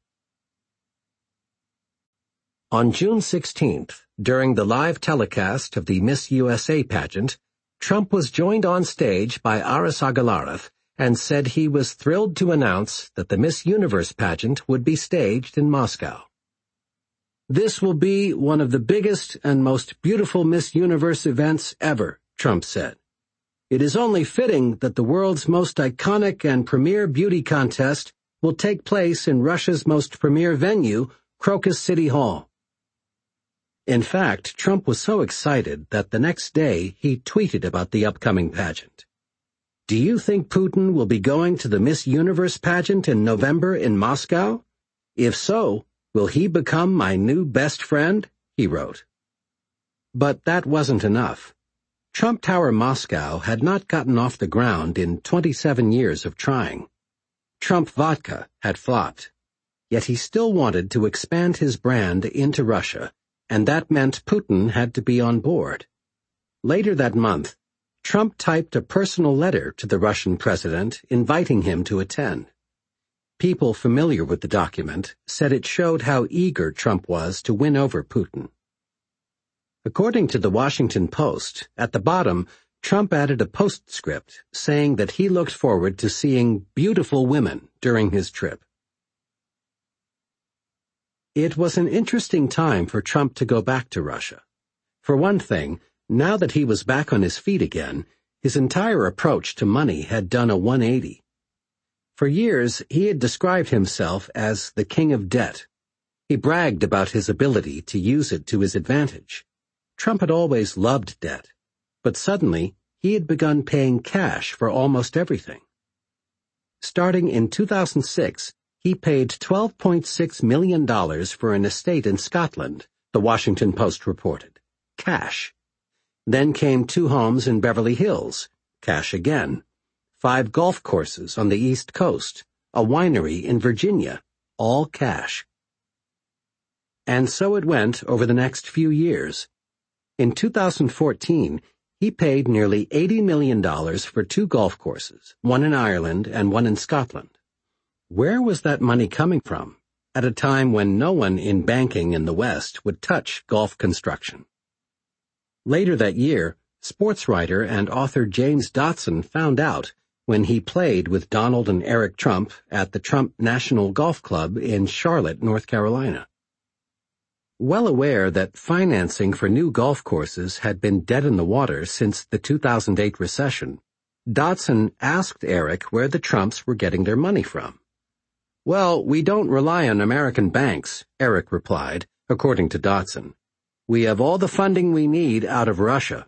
On June 16th, during the live telecast of the Miss USA pageant, Trump was joined on stage by Aris Agalarov and said he was thrilled to announce that the Miss Universe pageant would be staged in Moscow. "This will be one of the biggest and most beautiful Miss Universe events ever," Trump said. "It is only fitting that the world's most iconic and premier beauty contest will take place in Russia's most premier venue, Crocus City Hall. In fact, Trump was so excited that the next day he tweeted about the upcoming pageant. "Do you think Putin will be going to the Miss Universe pageant in November in Moscow? If so, will he become my new best friend?" he wrote. But that wasn't enough. Trump Tower Moscow had not gotten off the ground in 27 years of trying. Trump Vodka had flopped. Yet he still wanted to expand his brand into Russia, and that meant Putin had to be on board. Later that month, Trump typed a personal letter to the Russian president inviting him to attend. People familiar with the document said it showed how eager Trump was to win over Putin. According to the Washington Post, at the bottom, Trump added a postscript saying that he looked forward to seeing beautiful women during his trip. It was an interesting time for Trump to go back to Russia. For one thing, now that he was back on his feet again, his entire approach to money had done a 180. For years, he had described himself as the king of debt. He bragged about his ability to use it to his advantage. Trump had always loved debt, but suddenly he had begun paying cash for almost everything. Starting in 2006, he paid $12.6 million for an estate in Scotland, the Washington Post reported. Cash. Then came 2 homes in Beverly Hills. Cash again. 5 golf courses on the East Coast. A winery in Virginia. All cash. And so it went over the next few years. In 2014, he paid nearly $80 million for 2 golf courses, one in Ireland and one in Scotland. Where was that money coming from, at a time when no one in banking in the West would touch golf construction? Later that year, sports writer and author James Dotson found out when he played with Donald and Eric Trump at the Trump National Golf Club in Charlotte, North Carolina. Well aware that financing for new golf courses had been dead in the water since the 2008 recession, Dotson asked Eric where the Trumps were getting their money from. "Well, we don't rely on American banks," Eric replied, according to Dotson. "We have all the funding we need out of Russia."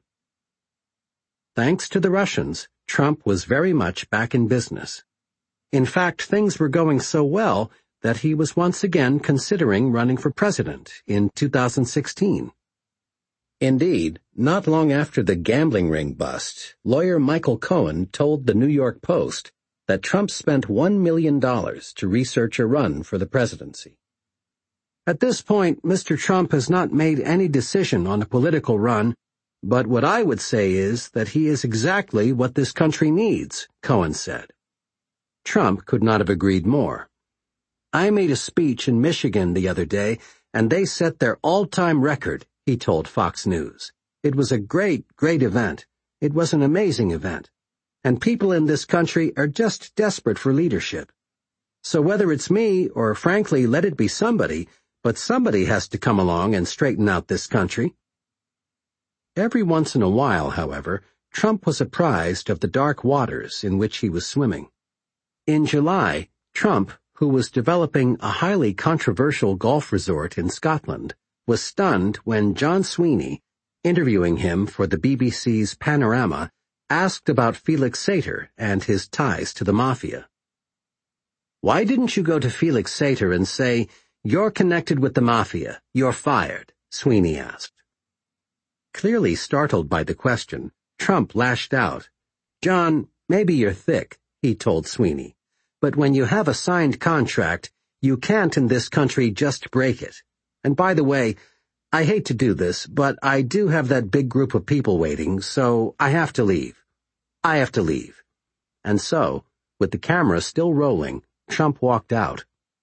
Thanks to the Russians, Trump was very much back in business. In fact, things were going so well that he was once again considering running for president in 2016. Indeed, not long after the gambling ring bust, lawyer Michael Cohen told the New York Post that Trump spent $1 million to research a run for the presidency. At this point, Mr. Trump has not made any decision on a political run, but what I would say is that he is exactly what this country needs, Cohen said. Trump could not have agreed more. "I made a speech in Michigan the other day, and they set their all-time record," he told Fox News. "It was a great, great event. It was an amazing event. And people in this country are just desperate for leadership. So whether it's me, or frankly let it be somebody, but somebody has to come along and straighten out this country." Every once in a while, however, Trump was apprised of the dark waters in which he was swimming. In July, Trump, who was developing a highly controversial golf resort in Scotland, was stunned when John Sweeney, interviewing him for the BBC's Panorama, asked about Felix Sater and his ties to the mafia. "Why didn't you go to Felix Sater and say, 'You're connected with the mafia, you're fired'?" Sweeney asked. Clearly startled by the question, Trump lashed out. "John, maybe you're thick," he told Sweeney, "but when you have a signed contract, you can't in this country just break it. And by the way, I hate to do this, but I do have that big group of people waiting, so I have to leave. I have to leave." And so, with the camera still rolling, Trump walked out.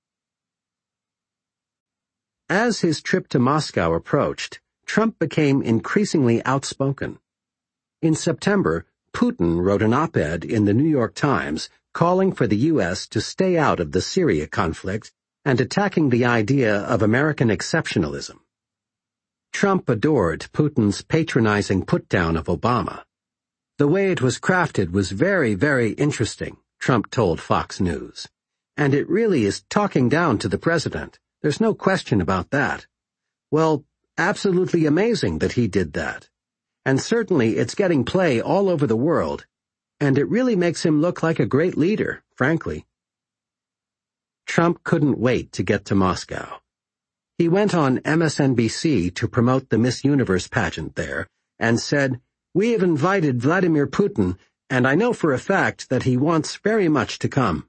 As his trip to Moscow approached, Trump became increasingly outspoken. In September, Putin wrote an op-ed in the New York Times calling for the U.S. to stay out of the Syria conflict and attacking the idea of American exceptionalism. Trump adored Putin's patronizing put-down of Obama. "The way it was crafted was very, very interesting," Trump told Fox News. And it really is talking down to the president. There's no question about that. Well, absolutely amazing that he did that. And certainly it's getting play all over the world. And it really makes him look like a great leader, frankly. Trump couldn't wait to get to Moscow. He went on MSNBC to promote the Miss Universe pageant there and said, "We have invited Vladimir Putin, and I know for a fact that he wants very much to come."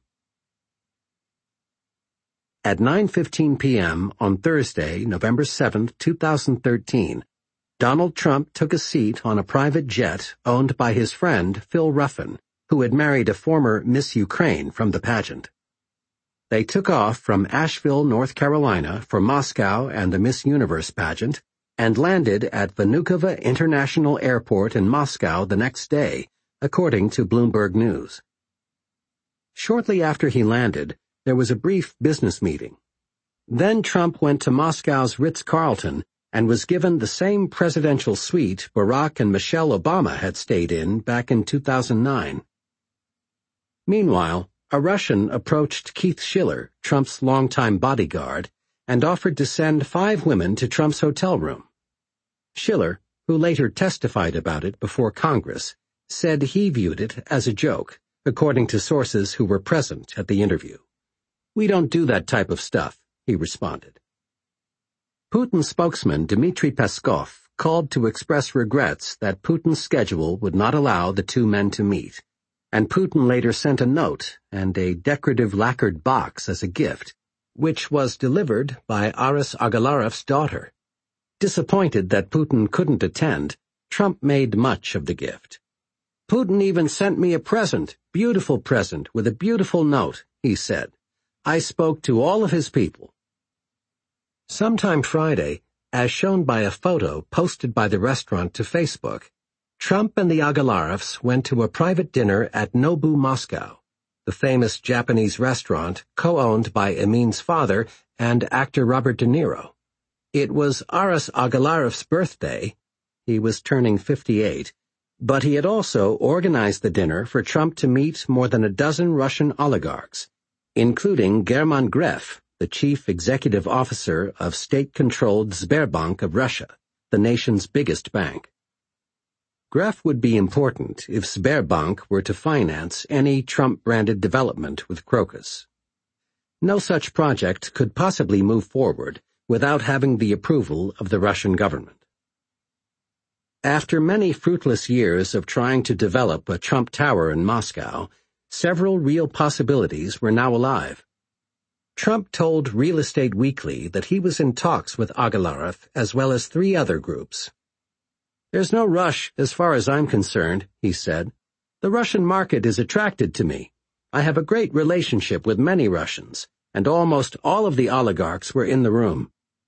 At 9:15 p.m. on Thursday, November 7, 2013, Donald Trump took a seat on a private jet owned by his friend Phil Ruffin, who had married a former Miss Ukraine from the pageant. They took off from Asheville, North Carolina for Moscow and the Miss Universe pageant and landed at Vnukovo International Airport in Moscow the next day, according to Bloomberg News. Shortly after he landed, there was a brief business meeting. Then Trump went to Moscow's Ritz-Carlton and was given the same presidential suite Barack and Michelle Obama had stayed in back in 2009. Meanwhile, a Russian approached Keith Schiller, Trump's longtime bodyguard, and offered to send 5 women to Trump's hotel room. Schiller, who later testified about it before Congress, said he viewed it as a joke, according to sources who were present at the interview. "We don't do that type of stuff," he responded. Putin spokesman Dmitry Peskov called to express regrets that Putin's schedule would not allow the 2 men to meet, and Putin later sent a note and a decorative lacquered box as a gift, which was delivered by Aras Agalarov's daughter. Disappointed that Putin couldn't attend, Trump made much of the gift. "Putin even sent me a present, beautiful present, with a beautiful note," he said. "I spoke to all of his people." Sometime Friday, as shown by a photo posted by the restaurant to Facebook, Trump and the Agalarovs went to a private dinner at Nobu Moscow, the famous Japanese restaurant co-owned by Amin's father and actor Robert De Niro. It was Aras Agalarov's birthday. He was turning 58, but he had also organized the dinner for Trump to meet more than a dozen Russian oligarchs, including German Gref, the chief executive officer of state-controlled Sberbank of Russia, the nation's biggest bank. Gref would be important if Sberbank were to finance any Trump-branded development with Crocus. No such project could possibly move forward without having the approval of the Russian government. After many fruitless years of trying to develop a Trump Tower in Moscow, several real possibilities were now alive. Trump told Real Estate Weekly that he was in talks with Agalarov as well as 3 other groups. "There's no rush as far as I'm concerned," he said. "The Russian market is attracted to me. I have a great relationship with many Russians, and almost all of the oligarchs were in the room."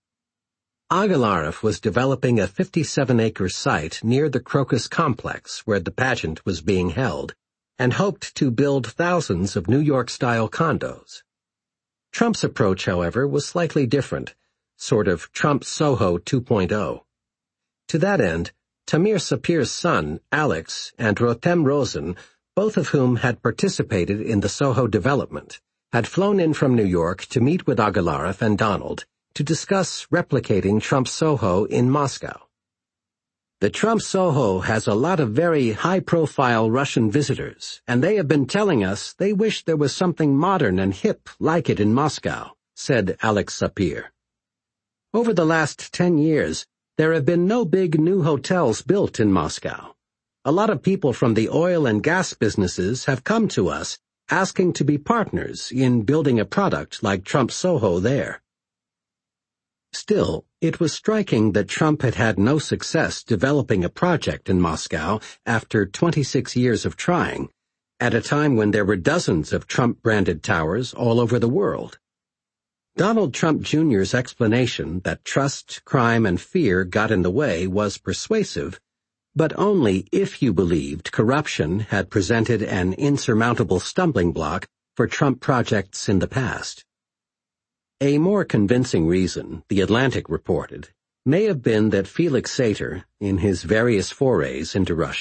Agalarov was developing a 57-acre site near the Crocus complex where the pageant was being held, and hoped to build thousands of New York-style condos. Trump's approach, however, was slightly different, sort of Trump Soho 2.0. To that end, Tamir Sapir's son, Alex, and Rotem Rosen, both of whom had participated in the Soho development, had flown in from New York to meet with Agalarov and Donald to discuss replicating Trump Soho in Moscow. "The Trump Soho has a lot of very high-profile Russian visitors, and they have been telling us they wish there was something modern and hip like it in Moscow," said Alex Sapir. "Over the last 10 years, there have been no big new hotels built in Moscow. A lot of people from the oil and gas businesses have come to us asking to be partners in building a product like Trump Soho there." Still, it was striking that Trump had had no success developing a project in Moscow after 26 years of trying, at a time when there were dozens of Trump-branded towers all over the world. Donald Trump Jr.'s explanation that trust, crime, and fear got in the way was persuasive, but only if you believed corruption had presented an insurmountable stumbling block for Trump projects in the past. A more convincing reason, The Atlantic reported, may have been that Felix Sater, in his various forays into Russia,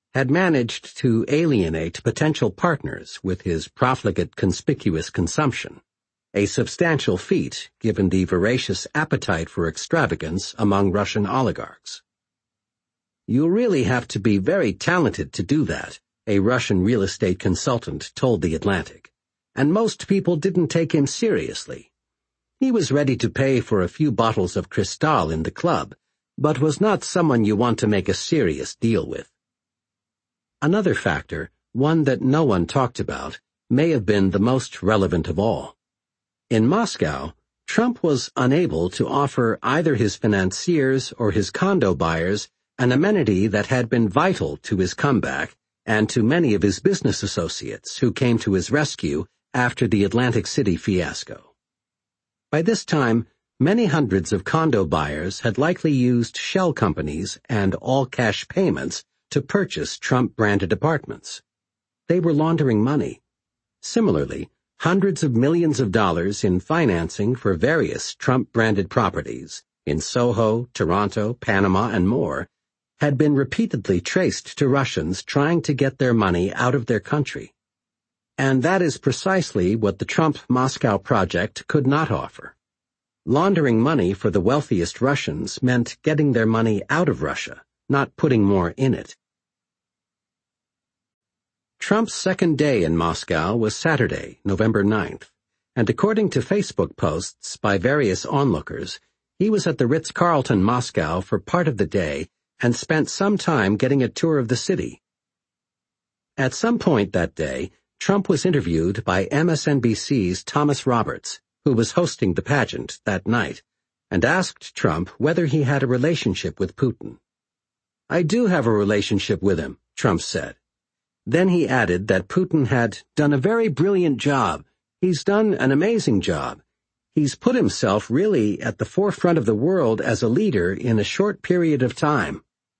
had managed to alienate potential partners with his profligate conspicuous consumption, a substantial feat given the voracious appetite for extravagance among Russian oligarchs. "You really have to be very talented to do that," a Russian real estate consultant told The Atlantic, and most people didn't take him seriously. He was ready to pay for a few bottles of Cristal in the club, but was not someone you want to make a serious deal with. Another factor, one that no one talked about, may have been the most relevant of all. In Moscow, Trump was unable to offer either his financiers or his condo buyers an amenity that had been vital to his comeback and to many of his business associates who came to his rescue after the Atlantic City fiasco. By this time, many hundreds of condo buyers had likely used shell companies and all-cash payments to purchase Trump-branded apartments. They were laundering money. Similarly, hundreds of millions of dollars in financing for various Trump-branded properties in Soho, Toronto, Panama, and more had been repeatedly traced to Russians trying to get their money out of their country. And that is precisely what the Trump-Moscow project could not offer. Laundering money for the wealthiest Russians meant getting their money out of Russia, not putting more in it. Trump's second day in Moscow was Saturday, November 9th, and according to Facebook posts by various onlookers, he was at the Ritz-Carlton Moscow for part of the day and spent some time getting a tour of the city. At some point that day, Trump was interviewed by MSNBC's Thomas Roberts, who was hosting the pageant that night, and asked Trump whether he had a relationship with Putin. "I do have a relationship with him," Trump said. Then he added that Putin had done a very brilliant job. He's done an amazing job. He's put himself really at the forefront of the world as a leader in a short period of time.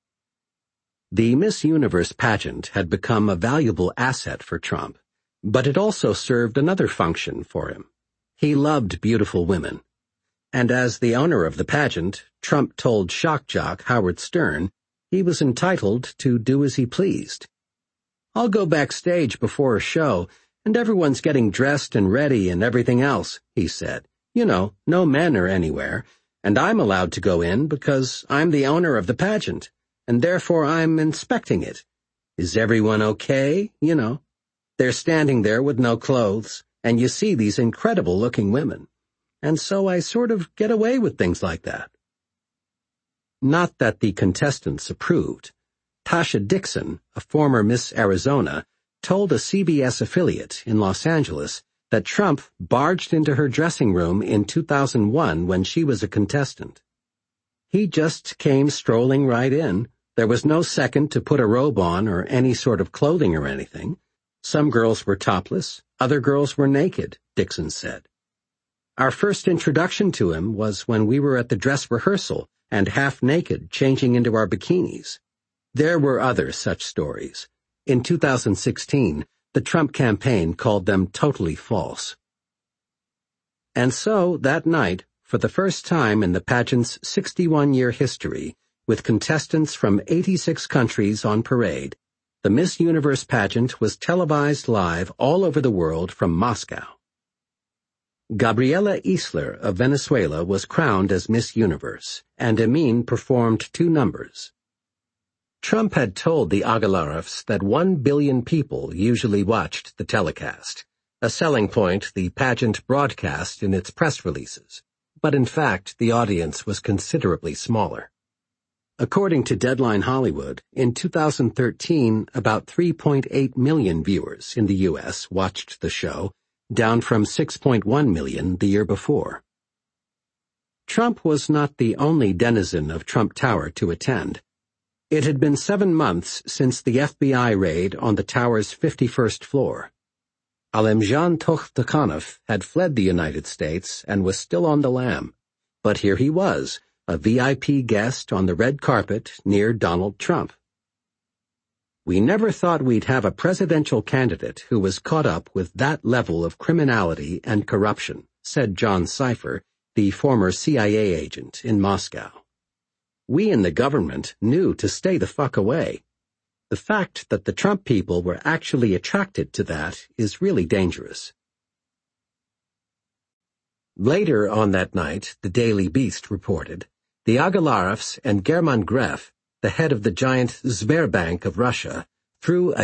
The Miss Universe pageant had become a valuable asset for Trump, but it also served another function for him. He loved beautiful women. And as the owner of the pageant, Trump told shock jock Howard Stern he was entitled to do as he pleased. "I'll go backstage before a show, and everyone's getting dressed and ready and everything else," he said. "You know, no men are anywhere, and I'm allowed to go in because I'm the owner of the pageant, and therefore I'm inspecting it. Is everyone okay? You know. They're standing there with no clothes, and you see these incredible-looking women. And so I sort of get away with things like that." Not that the contestants approved. Tasha Dixon, a former Miss Arizona, told a CBS affiliate in Los Angeles that Trump barged into her dressing room in 2001 when she was a contestant. "He just came strolling right in. There was no second to put a robe on or any sort of clothing or anything. Some girls were topless, other girls were naked," Dixon said. "Our first introduction to him was when we were at the dress rehearsal and half naked changing into our bikinis." There were other such stories. In 2016, the Trump campaign called them totally false. And so, that night, for the first time in the pageant's 61-year history, with contestants from 86 countries on parade, the Miss Universe pageant was televised live all over the world from Moscow. Gabriela Isler of Venezuela was crowned as Miss Universe, and Emin performed 2 numbers. Trump had told the Agalarovs that 1 billion people usually watched the telecast, a selling point the pageant broadcast in its press releases, but in fact the audience was considerably smaller. According to Deadline Hollywood, in 2013 about 3.8 million viewers in the U.S. watched the show, down from 6.1 million the year before. Trump was not the only denizen of Trump Tower to attend. It had been 7 months since the FBI raid on the tower's 51st floor. Alemjan Tokhtakhanov had fled the United States and was still on the lam, but here he was, a VIP guest on the red carpet near Donald Trump. "We never thought we'd have a presidential candidate who was caught up with that level of criminality and corruption," said John Cipher, the former CIA agent in Moscow. "We in the government knew to stay the fuck away. The fact that the Trump people were actually attracted to that is really dangerous. Later on that night, the Daily Beast reported, the Agalarovs and German Gref, the head of the giant Sberbank of Russia, threw a